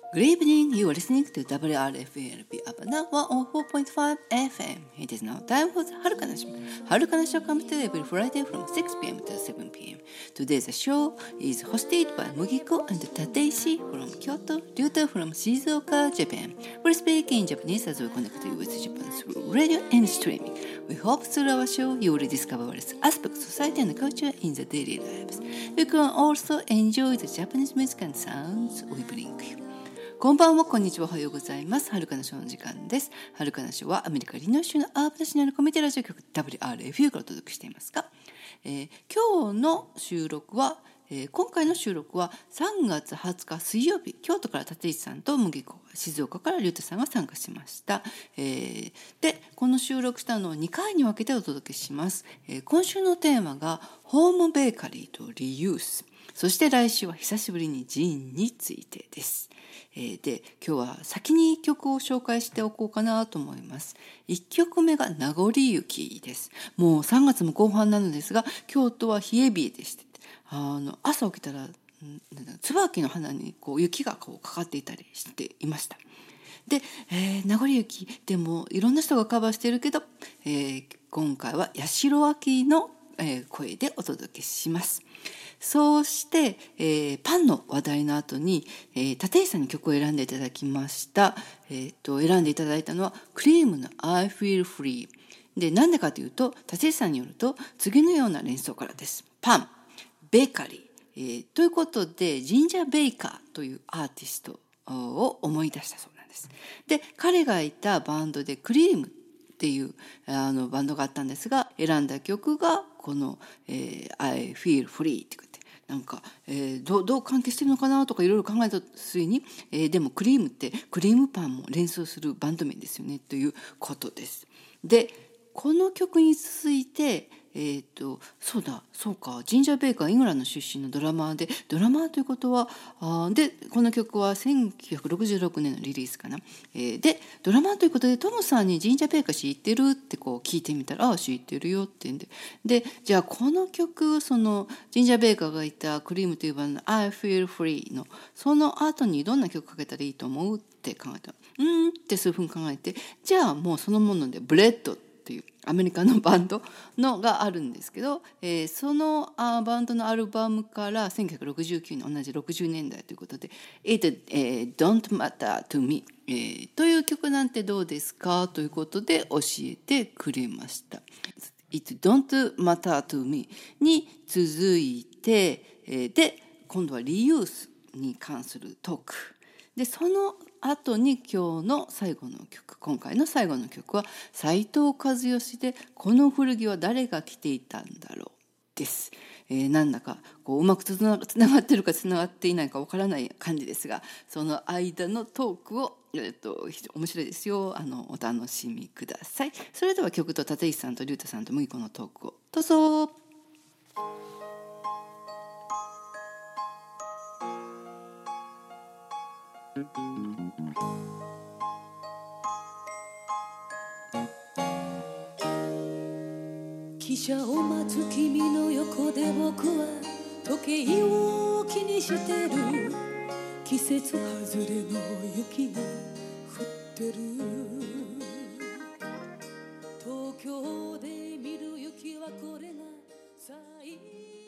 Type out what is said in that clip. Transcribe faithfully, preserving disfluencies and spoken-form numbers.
Good evening, you are listening to ダブリューアールエフエーエルピー Abana ワンオーフォーポイントファイブエフエム. It is now time for the Harukana Show. Harukana Show comes to every Friday from six p.m. to seven p.m. Today's show is hosted by Mugiko and Tateishi from Kyoto, Ryuta from Shizuoka, Japan. We speak in Japanese as we connect you with Japan through radio and streaming. We hope through our show you will discover various aspects of society and culture in the daily lives. You can also enjoy the Japanese music and sounds we bring you.こんばんは、こんにちは、おはようございます。はるかなショーの時間です。はるかなショーはアメリカ・リノイ州のアープナショナルコミュニティラジオ局 ダブリューアールエフユー からお届けしていますが、えー、今日の収録は、えー、今回の収録はさんがつはつか水曜日、京都から立石さんと麦子、静岡から龍太さんが参加しました。えー、で、この収録したのをにかいに分けてお届けします。えー、今週のテーマがホームベーカリーとリユース。そして来週は久しぶりにジンについてです。で、今日は先にいっきょくを紹介しておこうかなと思います。いっきょくめが名残雪です。もうさんがつも後半なのですが、京都は冷え冷えでして、あの朝起きたら椿の花にこう雪がこうかかっていたりしていました。で、えー、名残雪でもいろんな人がカバーしているけど、えー、今回は八代亜紀の、えー、声でお届けします。そうして、えー、パンの話題の後に、えー、立石さんに曲を選んでいただきました。えー、と選んでいただいたのはクリームの I Feel Free で、なんでかというと立石さんによると次のような連想からです。パン、ベーカリー、えー、ということでジンジャーベイカーというアーティストを思い出したそうなんです。で、彼がいたバンドでクリームっていうあのバンドがあったんですが、選んだ曲がこの、えー、I Feel Free って言って、なんか、えー、ど, どう関係してるのかなとかいろいろ考えた末に、えー、でもクリームってクリームパンも連想するバンド名ですよねということです。で、この曲に続いてえー、とそうだそうかジンジャーベイカーイングランド出身のドラマーで、ドラマーということはあでこの曲はせんきゅうひゃくろくじゅうろくねんのリリースかな、えー、でドラマーということでトムさんにジンジャーベイカー知ってるってこう聞いてみたら、ああ知ってるよって言うんで、でじゃあこの曲、そのジンジャーベイカーがいたクリームというバンドの I Feel Free のその後にどんな曲かけたらいいと思うって考えた。うーんって数分考えて、じゃあもうそのものでブレッドというアメリカのバンドのがあるんですけど、えー、そのあバンドのアルバムからせんきゅうひゃくろくじゅうきゅうねん、同じろくじゅうねんだいということで It、えー、Don't Matter to Me、えー、という曲なんてどうですかということで教えてくれました。It Don't Matter to Me に続いて、えー、で今度はリユースに関するトークで、その後に今日の最後の曲、今回の最後の曲は斉藤和義でこの古着は誰が着ていたんだろうです。えー、なんだかこううまくつながっているかつながっていないかわからない感じですが、その間のトークを、えー、と面白いですよ。あのお楽しみください。それでは曲と立石さんと龍太さんと麦子のトークをどうぞ。 汽車を待つ君の横で僕は時計を気にしてる。季節外れの雪が降ってる。東京で見る雪はこれが最後。